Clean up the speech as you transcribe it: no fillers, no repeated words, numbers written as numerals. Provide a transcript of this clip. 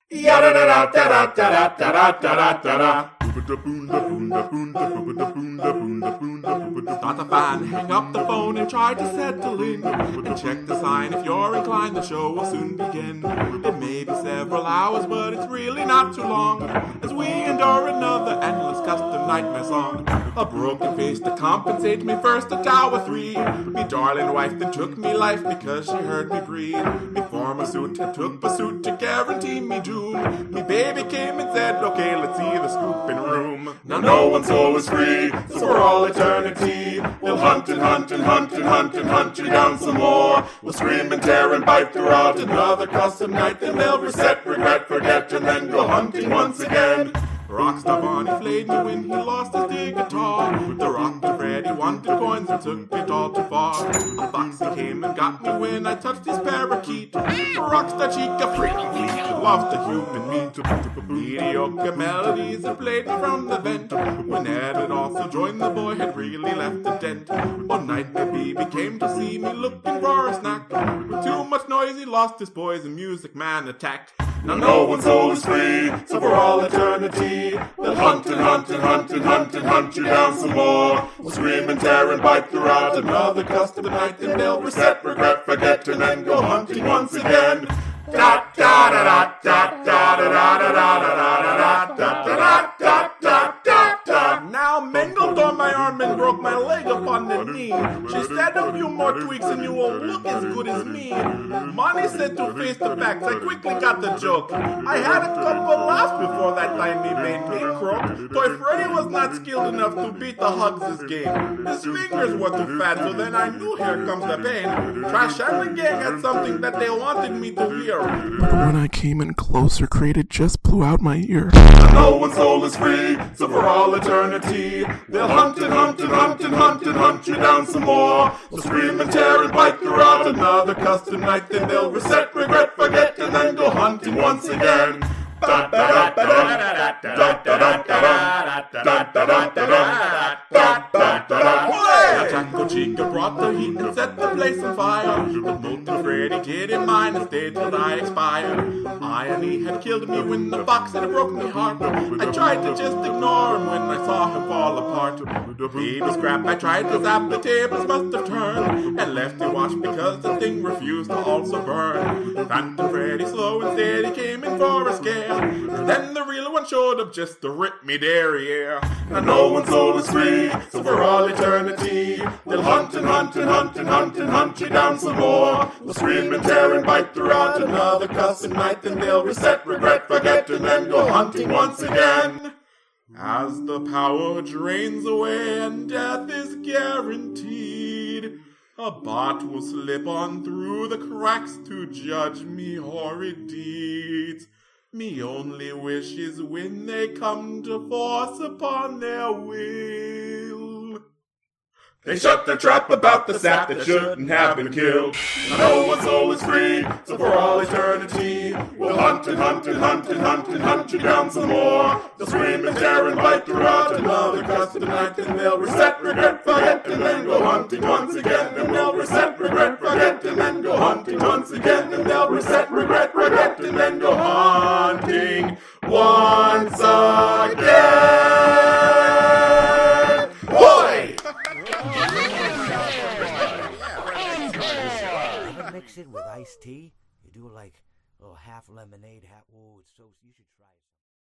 Yada da da da da da da da da da da. Start a fan, hang up the phone and try to settle in. And check the sign if you're inclined, the show will soon begin. It may be several hours, but it's really not too long, as we endure another endless custom nightmare song. A broken face to compensate me first at hour 3. Me darling wife that took me life because she heard me breathe. Me former suit had took pursuit to guarantee me doom. Me baby came and said, okay, let's see the scoop in room. Now no one's soul is free, so for all eternity they'll hunt and hunt and hunt and hunt and hunt you down some more. We'll scream and tear and bite throughout another custom night. Then they'll reset, regret, forget, and then go hunting once again. Rockstar Bonnie flayed me when he lost his dig guitar. The rock to Freddy wanted coins and took it all too far. A foxy came and got me when I touched his parakeet. Rockstar Chica freakingly lost the human meat. Mediocre melodies that played me from the vent. When Ed had also joined, the boy had really left a dent. One night the baby came to see me looking for a snack. With too much noise he lost his poise and Music Man attacked. Now no one's soul is free, so for all eternity they'll hunt and hunt and hunt and hunt and hunt you down some more. We'll scream and tear and bite throughout another custom night. Then they'll reset, regret, forget, and then go hunting once again. Da da da da da da da da da da da da da da da da. Now mangled on my arm and broke my leg upon the knee. She said a few more tweaks and you will look as good as me. Money said to face the facts, I quickly got the joke. I had a couple laughs before that time he made me croak. Toy Freddy was not skilled enough to beat the Hugs' game. His fingers were too fat, so then I knew here comes the pain. Trash and the gang had something that they wanted me to hear. But when I came in closer, Created just blew out my ear. No one's soul is free, so for all eternity they'll hunt and hunt and hunt and hunt and hunt you down some more. They'll scream and tear and bite throughout another custom night. Then they'll reset, regret, forget, and then go hunting once again. Da da da da da da da da da da da da. Taco Chica brought the heat and set the place on fire. The molten Freddy kid in mine and stayed till I expired. Irony had killed me when the fox had broke my heart. I tried to just ignore him when I saw him fall apart. Baby scrap, I tried to zap, the tables must have turned, and left me watch because the thing refused to also burn. Phantom Freddy slow and steady came in for a scare, and then the real one showed up just to rip me derriere. And no one's soul is free, so for all eternity they'll hunt and hunt and hunt and hunt and hunt you down some more. They'll scream and tear and bite throughout another custom night. Then they'll reset, regret, forget, and then go hunting once again. As the power drains away and death is guaranteed, a bot will slip on through the cracks to judge me horrid deeds. Me only wish is when they come to force upon their will. They shut their trap about the sap that shouldn't have been killed. Now no one's soul is free, so for all eternity we'll hunt and hunt and hunt and hunt and hunt you down some more. They'll scream and tear and bite throughout another custom night. And they'll reset, regret, forget, and then go hunting once again. And they'll reset, regret, forget, and then go hunting once again. And they'll reset, regret, forget, and then go hunting once again. Boy! Mix it with iced tea. You do like a little half lemonade, half. Oh, it's so. You should try it.